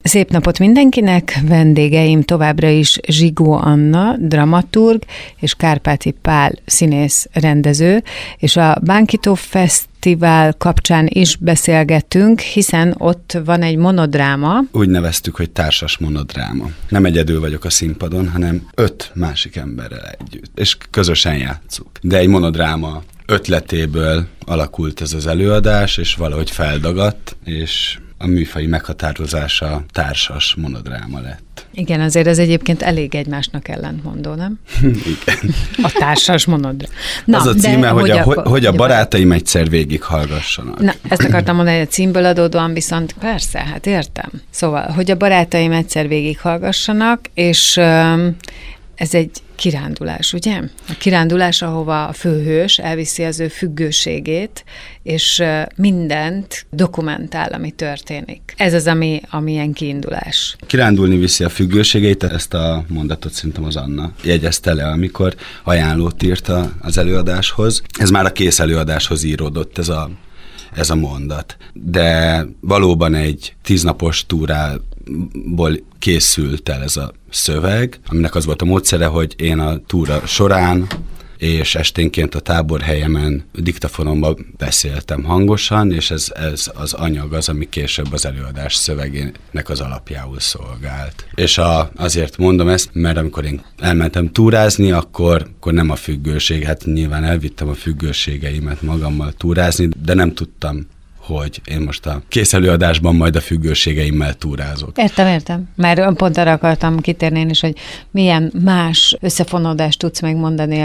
Szép napot mindenkinek, vendégeim továbbra is Zsigó Anna, dramaturg, és Kárpáti Pál, színész, rendező, és a Bánkító Fesztivál kapcsán is beszélgettünk, hiszen ott van egy monodráma. Úgy neveztük, hogy társas monodráma. Nem egyedül vagyok a színpadon, hanem 5 másik emberrel együtt, és közösen játszunk. De egy monodráma ötletéből alakult ez az előadás, és valahogy feldagadt, és a műfai meghatározása társas monodráma lett. Igen, azért ez egyébként elég egymásnak ellentmondó, nem? Igen. A társas monodráma. Az a címe, hogy a barátaim egyszer végighallgassanak. Na, ezt akartam mondani, a címből adódóan viszont persze, hát értem. Szóval, hogy a barátaim egyszer végighallgassanak, és ez egy kirándulás, ugye? A kirándulás, ahova a főhős elviszi az ő függőségét, és mindent dokumentál, ami történik. Ez az, ami ilyen kiindulás. Kirándulni viszi a függőségét, ezt a mondatot szerintem az Anna jegyezte le, amikor ajánlót írt az előadáshoz. Ez már a kész előadáshoz íródott ez a mondat. De valóban egy 10 napos túrából készült el ez a szöveg, aminek az volt a módszere, hogy én a túra során és esténként a táborhelyemen diktafonomban beszéltem hangosan, és ez az anyag az, ami később az előadás szövegének az alapjául szolgált. És azért mondom ezt, mert amikor én elmentem túrázni, akkor nem a függőség, hát nyilván elvittem a függőségeimet magammal túrázni, de nem tudtam, hogy én most a kész előadásban majd a függőségeimmel túrázok. Értem. Mert pont arra akartam kitérni én is, hogy milyen más összefonódást tudsz megmondani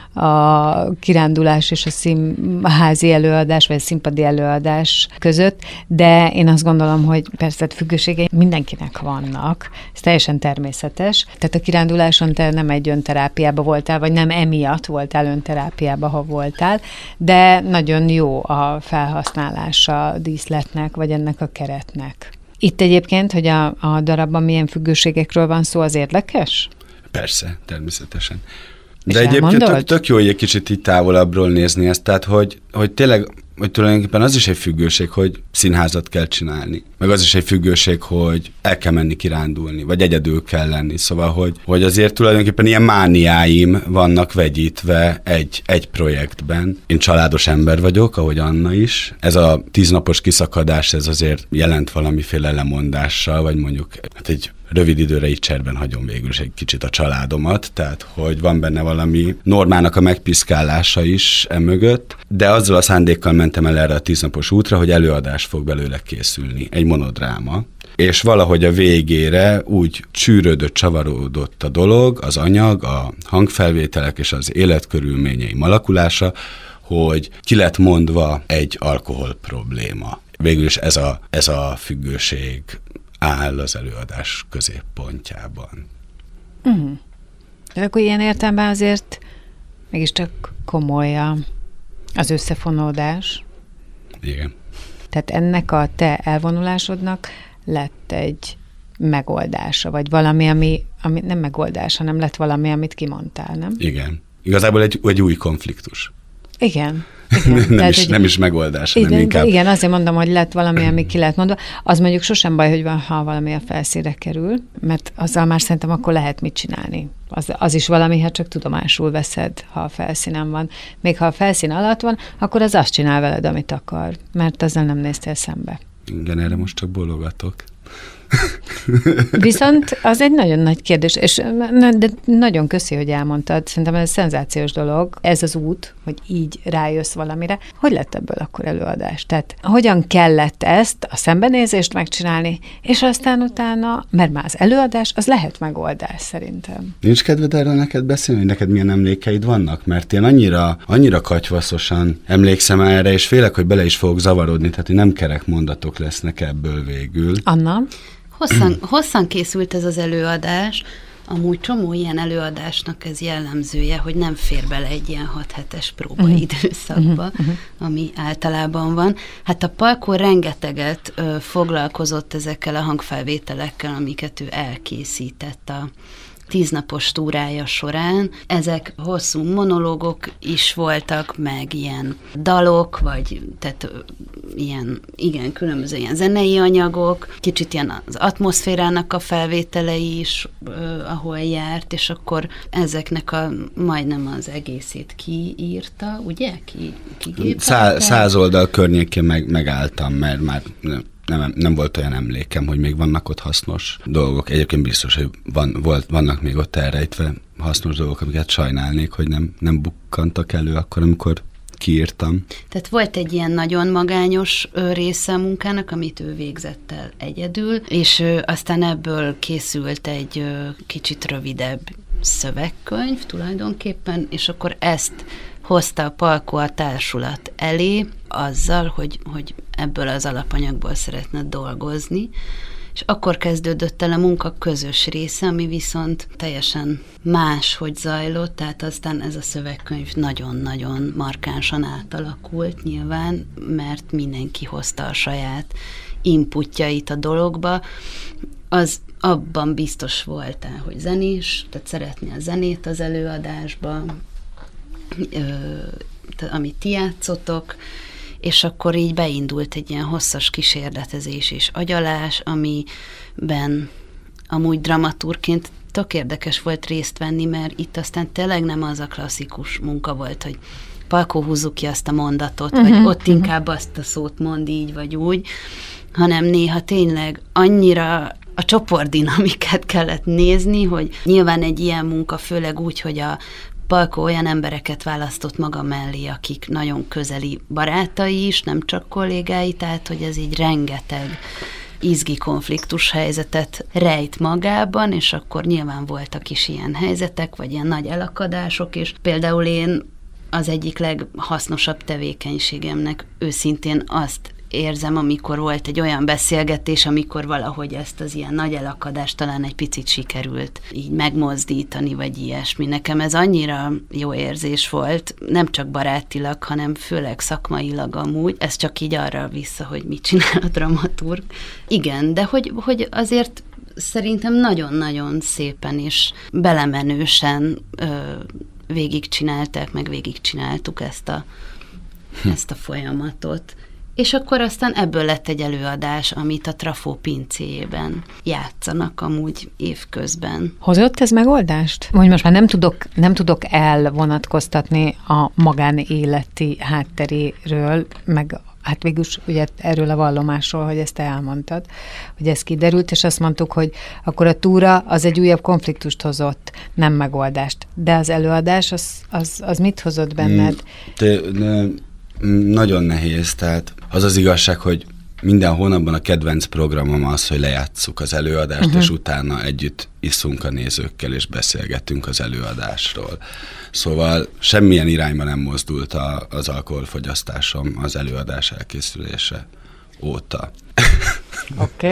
a kirándulás és a színházi előadás, vagy a színpadi előadás között, de én azt gondolom, hogy persze függőségei mindenkinek vannak, ez teljesen természetes. Tehát a kiránduláson te nem egy önterápiába voltál, vagy nem emiatt voltál önterápiába, ha voltál, de nagyon jó a felhasználás a díszletnek, vagy ennek a keretnek. Itt egyébként, hogy a darabban milyen függőségekről van szó, az érdekes? Persze, természetesen. De egyébként tök jó, hogy egy kicsit így távolabbról nézni ezt, tehát hogy tényleg, hogy tulajdonképpen az is egy függőség, hogy színházat kell csinálni. Meg az is egy függőség, hogy el kell menni kirándulni, vagy egyedül kell lenni. Szóval, hogy azért tulajdonképpen ilyen mániáim vannak vegyítve egy projektben. Én családos ember vagyok, ahogy Anna is. Ez a 10 napos kiszakadás, ez azért jelent valamiféle lemondással, vagy mondjuk egy rövid időre így cserben hagyom végül is egy kicsit a családomat, tehát hogy van benne valami normának a megpiszkálása is emögött, de azzal a szándékkal mentem el erre a 10 napos útra, hogy előadás fog belőle készülni, egy monodráma, és valahogy a végére úgy csűrődött, csavarodott a dolog, az anyag, a hangfelvételek és az életkörülményeim alakulása, hogy ki lett mondva egy alkohol probléma. Végül is ez a függőség áll az előadás középpontjában. De akkor ilyen értelemben azért mégiscsak komoly az összefonódás. Igen. Tehát ennek a te elvonulásodnak lett egy megoldása, vagy valami, ami nem megoldás, hanem lett valami, amit kimondtál, nem? Igen. Igazából egy új konfliktus. Igen. Nem is megoldás, hanem inkább. Igen, azért mondom, hogy lett valami, ami ki lett mondva. Az mondjuk sosem baj, hogy ha valami a felszínre kerül, mert azzal már szerintem akkor lehet mit csinálni. Az is valami, ha csak tudomásul veszed, ha a felszínen van. Még ha a felszín alatt van, akkor az azt csinál veled, amit akar, mert azzal nem néztél szembe. Igen, erre most csak bólogatok. Viszont az egy nagyon nagy kérdés, és de nagyon köszi, hogy elmondtad. Szerintem ez szenzációs dolog. Ez az út, hogy így rájössz valamire. Hogy lett ebből akkor előadás? Tehát hogyan kellett ezt, a szembenézést megcsinálni, és aztán utána, mert már az előadás, az lehet megoldás szerintem. Nincs kedved erről neked beszélni, hogy neked milyen emlékeid vannak? Mert én annyira katyvaszosan emlékszem erre, és félek, hogy bele is fogok zavarodni, tehát hogy nem kerek mondatok lesznek ebből végül. Anna? Hosszan készült ez az előadás, amúgy csomó ilyen előadásnak ez jellemzője, hogy nem fér bele egy ilyen 6 hetes próbaidőszakba, ami általában van. Hát a Palkó rengeteget foglalkozott ezekkel a hangfelvételekkel, amiket ő elkészített 10 napos túrája során. Ezek hosszú monológok is voltak, meg ilyen dalok, vagy tehát ilyen, igen, különböző ilyen zenei anyagok, kicsit ilyen az atmoszférának a felvételei is, ahol járt, és akkor ezeknek majdnem az egészét kiírta, ugye? Kigépeltek? 100 oldal környékén megálltam, mert már nem volt olyan emlékem, hogy még vannak ott hasznos dolgok. Egyébként biztos, hogy vannak még ott elrejtve hasznos dolgok, amiket sajnálnék, hogy nem bukkantak elő akkor, amikor kiírtam. Tehát volt egy ilyen nagyon magányos része a munkának, amit ő végzett el egyedül, és aztán ebből készült egy kicsit rövidebb szövegkönyv tulajdonképpen, és akkor ezt hozta a Palkó a társulat elé azzal, hogy ebből az alapanyagból szeretne dolgozni, és akkor kezdődött el a munka közös része, ami viszont teljesen máshogy zajlott, tehát aztán ez a szövegkönyv nagyon-nagyon markánsan átalakult nyilván, mert mindenki hozta a saját inputjait a dologba. Az abban biztos voltál, hogy zenés, tehát szeretné a zenét az előadásba, amit ti játszotok, és akkor így beindult egy ilyen hosszas kísérletezés és agyalás, amiben amúgy dramaturgként tök érdekes volt részt venni, mert itt aztán tényleg nem az a klasszikus munka volt, hogy Palkó, húzzuk ki azt a mondatot, vagy ott inkább azt a szót mond így vagy úgy, hanem néha tényleg annyira a csoportdinamikát kellett nézni, hogy nyilván egy ilyen munka, főleg úgy, hogy a Palkó olyan embereket választott maga mellé, akik nagyon közeli barátai is, nem csak kollégái, tehát hogy ez így rengeteg izgi konfliktus helyzetet rejt magában, és akkor nyilván voltak is ilyen helyzetek, vagy ilyen nagy elakadások, és például én az egyik leghasznosabb tevékenységemnek őszintén azt érzem, amikor volt egy olyan beszélgetés, amikor valahogy ezt az ilyen nagy elakadást talán egy picit sikerült így megmozdítani, vagy ilyesmi. Nekem ez annyira jó érzés volt, nem csak barátilag, hanem főleg szakmailag amúgy. Ez csak így arra vissza, hogy mit csinál a dramaturg. Igen, de hogy azért szerintem nagyon-nagyon szépen és belemenősen végigcsinálták, meg végigcsináltuk ezt a folyamatot. És akkor aztán ebből lett egy előadás, amit a Trafó pincéjében játszanak amúgy évközben. Hozott ez megoldást? Hogy most már nem tudok elvonatkoztatni a magánéleti hátteréről, meg hát végülis ugye erről a vallomásról, hogy ezt te elmondtad, hogy ez kiderült, és azt mondtuk, hogy akkor a túra az egy újabb konfliktust hozott, nem megoldást. De az előadás, az mit hozott benned? Nagyon nehéz, tehát az az igazság, hogy minden hónapban a kedvenc programom az, hogy lejátsszuk az előadást, és utána együtt iszunk a nézőkkel, és beszélgetünk az előadásról. Szóval semmilyen irányba nem mozdult az alkoholfogyasztásom az előadás elkészülése óta. Oké.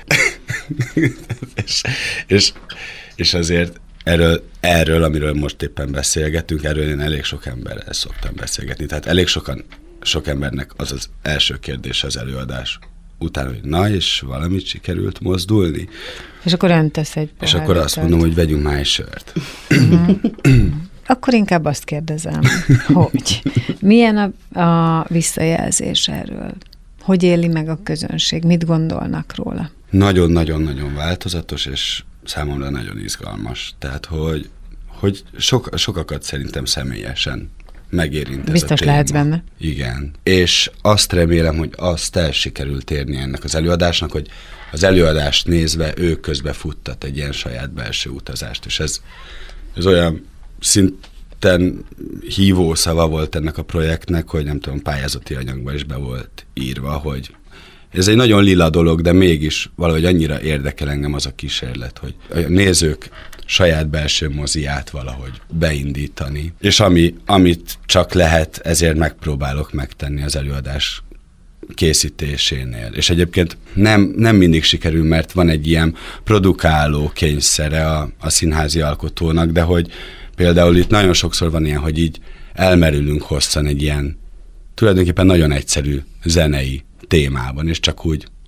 És azért erről, amiről most éppen beszélgetünk, erről én elég sok emberrel szoktam beszélgetni. Tehát elég sok embernek az az első kérdés az előadás utána, hogy na, és valamit sikerült mozdulni. És akkor öntesz egy És akkor azt mondom, hogy vegyünk már egy sört. Akkor inkább azt kérdezem, hogy milyen a visszajelzés erről? Hogy éli meg a közönség? Mit gondolnak róla? Nagyon-nagyon-nagyon változatos, és számomra nagyon izgalmas. Tehát, hogy sokakat szerintem személyesen megérint ez biztos a téma. lehetsz benne. Igen. És azt remélem, hogy azt el sikerült érni ennek az előadásnak, hogy az előadást nézve ő közbe futtat egy ilyen saját belső utazást. És ez olyan szinten hívó szava volt ennek a projektnek, hogy nem tudom, pályázati anyagban is be volt írva, hogy ez egy nagyon lila dolog, de mégis valahogy annyira érdekel engem az a kísérlet, hogy a nézők saját belső moziát valahogy beindítani. És amit csak lehet, ezért megpróbálok megtenni az előadás készítésénél. És egyébként nem mindig sikerül, mert van egy ilyen produkáló kényszere a színházi alkotónak, de hogy például itt nagyon sokszor van ilyen, hogy így elmerülünk hosszan egy ilyen tulajdonképpen nagyon egyszerű zenei témában, és csak úgy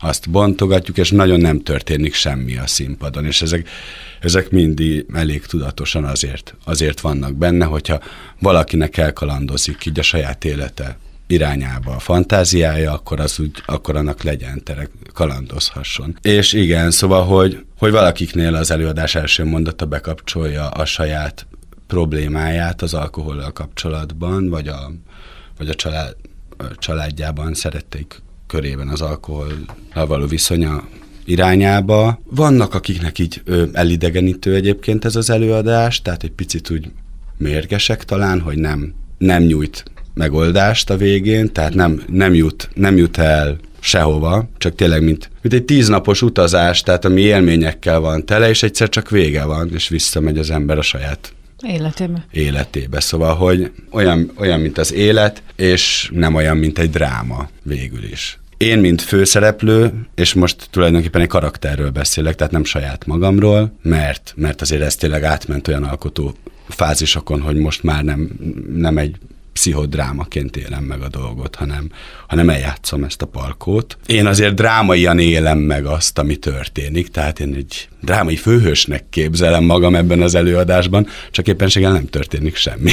azt bontogatjuk, és nagyon nem történik semmi a színpadon, és ezek mindig elég tudatosan azért vannak benne, hogyha valakinek elkalandozik így a saját élete irányába a fantáziája, akkor annak legyen tere, kalandozhasson. És igen, szóval, hogy valakiknél az előadás első mondata bekapcsolja a saját problémáját az alkohollal kapcsolatban, vagy a családjában, szeretteik körében az alkohollal való viszonya irányába. Vannak, akiknek így elidegenítő egyébként ez az előadás, tehát egy picit úgy mérgesek talán, hogy nem nyújt megoldást a végén, tehát nem jut el sehova, csak tényleg mint egy 10 napos utazás, tehát ami élményekkel van tele, és egyszer csak vége van, és visszamegy az ember a saját életébe. Szóval, hogy olyan, mint az élet, és nem olyan, mint egy dráma végül is. Én, mint főszereplő, és most tulajdonképpen egy karakterről beszélek, tehát nem saját magamról, mert azért ez tényleg átment olyan alkotó fázisokon, hogy most már nem egy pszichodrámaként élem meg a dolgot, hanem eljátszom ezt a Palkót. Én azért drámaian élem meg azt, ami történik, tehát én egy drámai főhősnek képzelem magam ebben az előadásban, csak éppenséggel nem történik semmi.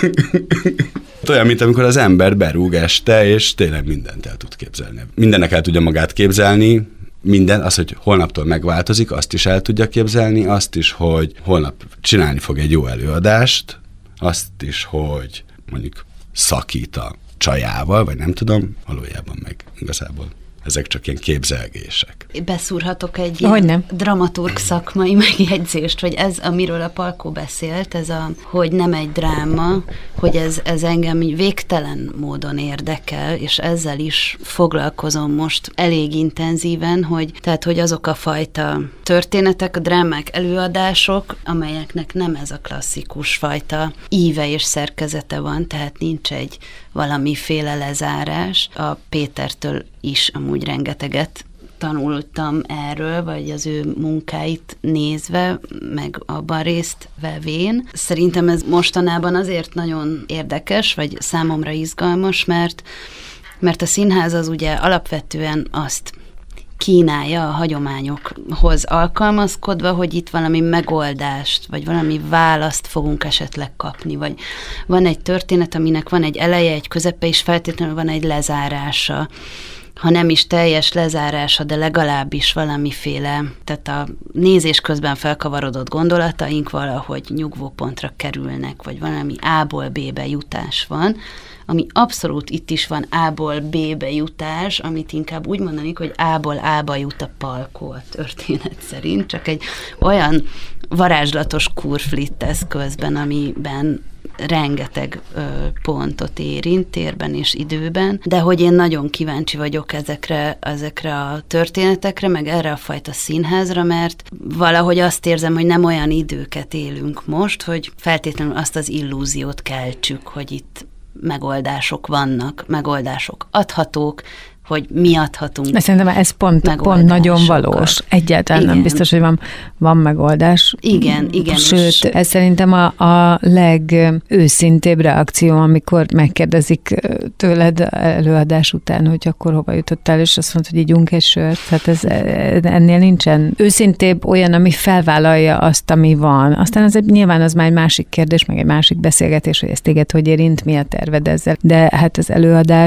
Olyan, mint amikor az ember berúg este, és tényleg mindent el tud képzelni. Mindennek el tudja magát képzelni, az, hogy holnaptól megváltozik, azt is el tudja képzelni, azt is, hogy holnap csinálni fog egy jó előadást, azt is, hogy mondjuk szakít a csajával, vagy nem tudom, valójában meg igazából ezek csak ilyen képzelgések. Beszúrhatok egy ilyen dramaturg szakmai megjegyzést, hogy ez, amiről a Palkó beszélt, hogy nem egy dráma, hogy ez engem végtelen módon érdekel, és ezzel is foglalkozom most elég intenzíven, hogy azok a fajta történetek, a drámák, előadások, amelyeknek nem ez a klasszikus fajta íve és szerkezete van, tehát nincs egy valamiféle lezárás. A Pétertől is amúgy rengeteget tanultam erről, vagy az ő munkáit nézve, meg abban részt vevén. Szerintem ez mostanában azért nagyon érdekes, vagy számomra izgalmas, mert a színház az ugye alapvetően azt kínálja a hagyományokhoz alkalmazkodva, hogy itt valami megoldást, vagy valami választ fogunk esetleg kapni, vagy van egy történet, aminek van egy eleje, egy közepe, és feltétlenül van egy lezárása. Ha nem is teljes lezárása, de legalábbis valamiféle, tehát a nézés közben felkavarodott gondolataink valahogy nyugvópontra kerülnek, vagy valami A-ból B-be jutás van, ami abszolút itt is van A-ból B-be jutás, amit inkább úgy mondanék, hogy A-ból A-ba jut a Palkó a történet szerint, csak egy olyan varázslatos kurflitt eszközben, amiben rengeteg pontot érint térben és időben, de hogy én nagyon kíváncsi vagyok ezekre a történetekre, meg erre a fajta színházra, mert valahogy azt érzem, hogy nem olyan időket élünk most, hogy feltétlenül azt az illúziót keltsük, hogy itt megoldások vannak, megoldások adhatók, hogy mi adhatunk. De szerintem ez pont nagyon valós. Egyáltalán nem biztos, hogy van megoldás. Igen. Sőt, ez szerintem a legőszintébb reakció, amikor megkérdezik tőled előadás után, hogy akkor hova jutottál, és azt mondod, hogy ígyunk egy sört. Tehát ennél nincsen őszintébb olyan, ami felvállalja azt, ami van. Aztán ez nyilván az már egy másik kérdés, meg egy másik beszélgetés, hogy ezt téged hogy érint, mi a terved ezzel. De hát az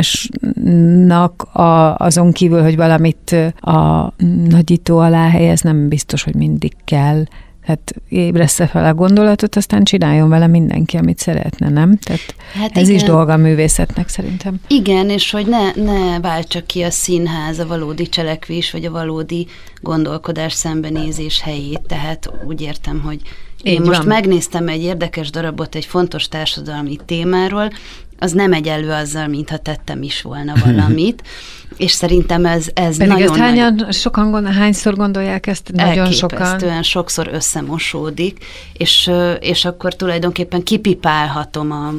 előadásnak azon kívül, hogy valamit a nagyító alá helyez, nem biztos, hogy mindig kell. Hát ébressze fel a gondolatot, aztán csináljon vele mindenki, amit szeretne, nem? Tehát hát ez is dolga a művészetnek szerintem. Igen, és hogy ne váltsa ki a színház a valódi cselekvés, vagy a valódi gondolkodás szembenézés helyét. Tehát úgy értem, hogy én most megnéztem egy érdekes darabot egy fontos társadalmi témáról, az nem egyenlő azzal, mintha tettem is volna valamit, és szerintem ez nagyon hányszor gondolják ezt? Nagyon sokan. Elképesztően sokszor összemosódik, és akkor tulajdonképpen kipipálhatom a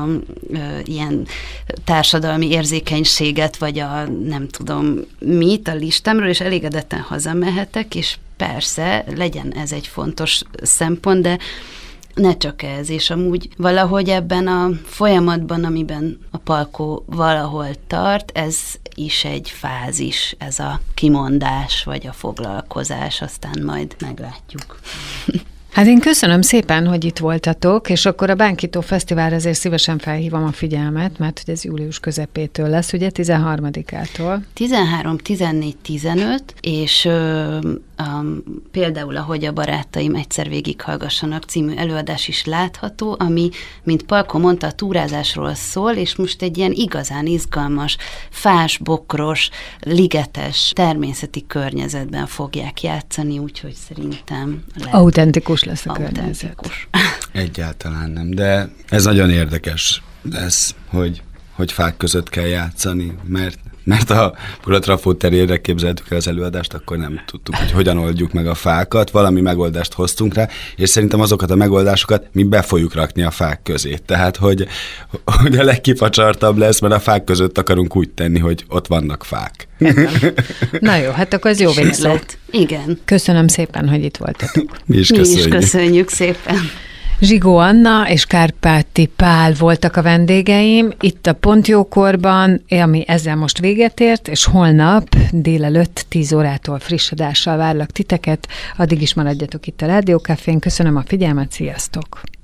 ilyen társadalmi érzékenységet, vagy a nem tudom mit a listámról, és elégedetten hazamehetek, és persze legyen ez egy fontos szempont, de ne csak ez, és amúgy valahogy ebben a folyamatban, amiben a Palkó valahol tart, ez is egy fázis, ez a kimondás, vagy a foglalkozás, aztán majd meglátjuk. Hát én köszönöm szépen, hogy itt voltatok, és akkor a Bánkító Fesztiválra azért szívesen felhívom a figyelmet, mert hogy ez július közepétől lesz, ugye 13-ától. 13, 14, 15, és például, ahogy a barátaim egyszer végighallgassanak című előadás is látható, ami, mint Palkó mondta, a túrázásról szól, és most egy ilyen igazán izgalmas, fás, bokros, ligetes, természeti környezetben fogják játszani, úgyhogy szerintem autentikus lesz a környezet. Egyáltalán nem, de ez nagyon érdekes lesz, hogy fák között kell játszani, mert ha a Trafó terére képzeltük el az előadást, akkor nem tudtuk, hogy hogyan oldjuk meg a fákat, valami megoldást hoztunk rá, és szerintem azokat a megoldásokat mi be fogjuk rakni a fák közé. Tehát, hogy a legkifacsartabb lesz, mert a fák között akarunk úgy tenni, hogy ott vannak fák. Na jó, hát akkor ez jó véglet. Igen. Köszönöm szépen, hogy itt voltatok. Mi is köszönjük szépen. Zsigó Anna és Kárpáti Pál voltak a vendégeim itt a Pont Jókorban, ami ezzel most véget ért, és holnap délelőtt 10 órától friss adással várlak titeket. Addig is maradjatok itt a Rádió Cafén. Köszönöm a figyelmet, sziasztok!